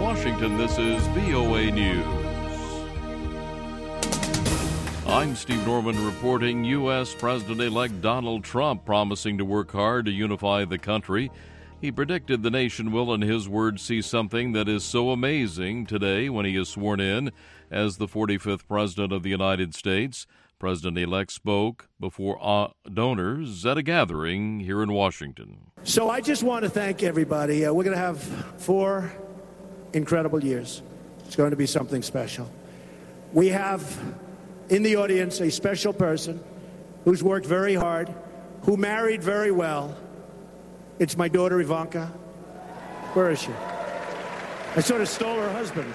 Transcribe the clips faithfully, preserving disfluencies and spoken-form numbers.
Washington, this is V O A News. I'm Steve Norman reporting. U S. President-elect Donald Trump promising to work hard to unify the country. He predicted the nation will, in his words, see something that is so amazing today when he is sworn in as the forty-fifth President of the United States. President-elect spoke before donors at a gathering here in Washington. So I just want to thank everybody. Uh, we're going to have four incredible years. It's going to be something special. We have in the audience a special person who's worked very hard, who married very well. It's my daughter, Ivanka. Where is she? I sort of stole her husband.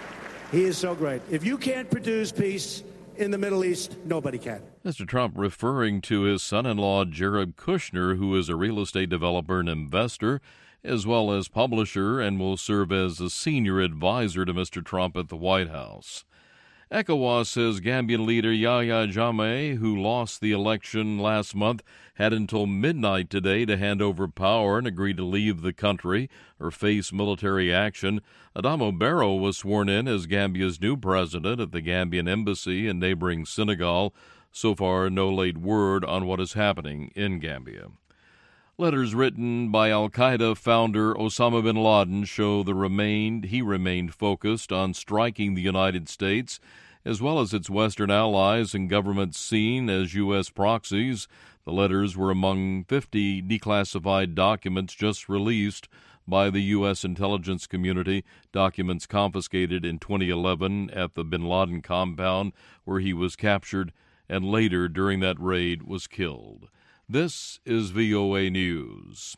He is so great. If you can't produce peace in the Middle East, nobody can. Mister Trump referring to his son-in-law, Jared Kushner, who is a real estate developer and investor, as well as publisher, and will serve as a senior advisor to Mister Trump at the White House. ECOWAS says Gambian leader Yahya Jammeh, who lost the election last month, had until midnight today to hand over power and agree to leave the country or face military action. Adamo Barrow was sworn in as Gambia's new president at the Gambian embassy in neighboring Senegal. So far, no late word on what is happening in Gambia. Letters written by al-Qaeda founder Osama bin Laden show the remained he remained focused on striking the United States, as well as its Western allies and governments seen as U S proxies. The letters were among fifty declassified documents just released by the U S intelligence community, documents confiscated in twenty eleven at the bin Laden compound where he was captured and later during that raid was killed. This is V O A News.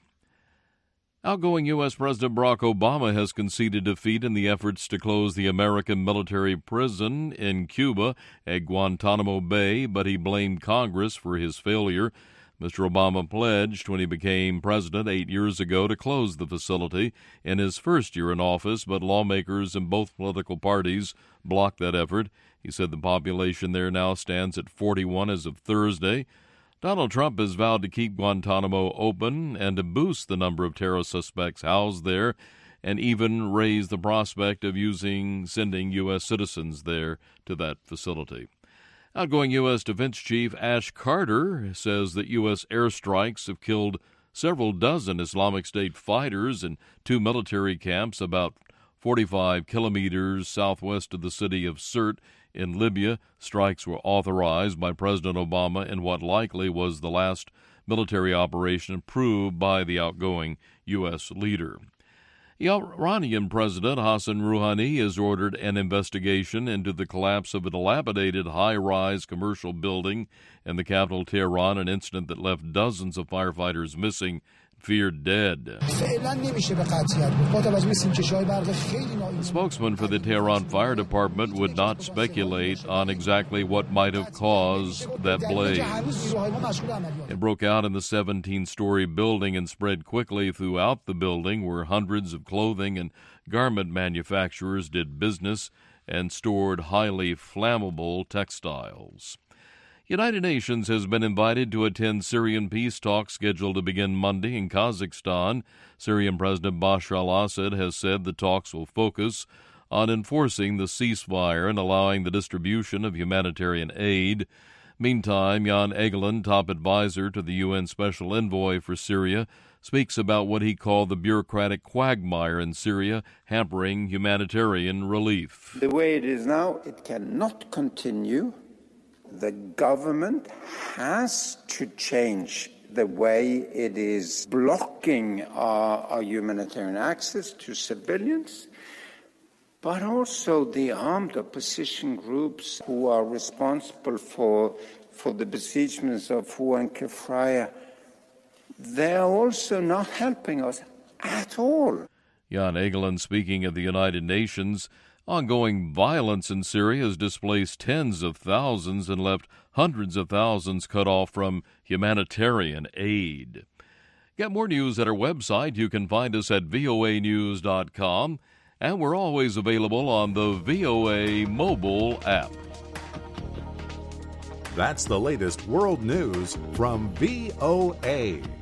Outgoing U S. President Barack Obama has conceded defeat in the efforts to close the American military prison in Cuba at Guantanamo Bay, but he blamed Congress for his failure. Mister Obama pledged when he became president eight years ago to close the facility in his first year in office, but lawmakers in both political parties blocked that effort. He said the population there now stands at forty-one as of Thursday. Donald Trump has vowed to keep Guantanamo open and to boost the number of terror suspects housed there, and even raise the prospect of using sending U S citizens there to that facility. Outgoing U S. Defense Chief Ash Carter says that U S airstrikes have killed several dozen Islamic State fighters in two military camps about forty-five kilometers southwest of the city of Sirte in Libya. Strikes were authorized by President Obama in what likely was the last military operation approved by the outgoing U S leader. The Iranian President Hassan Rouhani has ordered an investigation into the collapse of a dilapidated high-rise commercial building in the capital Tehran, an incident that left dozens of firefighters missing, feared dead. The spokesman for the Tehran Fire Department would not speculate on exactly what might have caused that blaze. It broke out in the seventeen-story building and spread quickly throughout the building, where hundreds of clothing and garment manufacturers did business and stored highly flammable textiles. United Nations has been invited to attend Syrian peace talks scheduled to begin Monday in Kazakhstan. Syrian President Bashar al-Assad has said the talks will focus on enforcing the ceasefire and allowing the distribution of humanitarian aid. Meantime, Jan Egeland, top advisor to the U N Special Envoy for Syria, speaks about what he called the bureaucratic quagmire in Syria, hampering humanitarian relief. The way it is now, it cannot continue. The government has to change the way it is blocking our, our humanitarian access to civilians, but also the armed opposition groups who are responsible for, for the besiegements of Hua and Kefraya. They are also not helping us at all. Jan Egeland speaking at the United Nations. Ongoing violence in Syria has displaced tens of thousands and left hundreds of thousands cut off from humanitarian aid. Get more news at our website. You can find us at V O A news dot com, and we're always available on the V O A mobile app. That's the latest world news from V O A.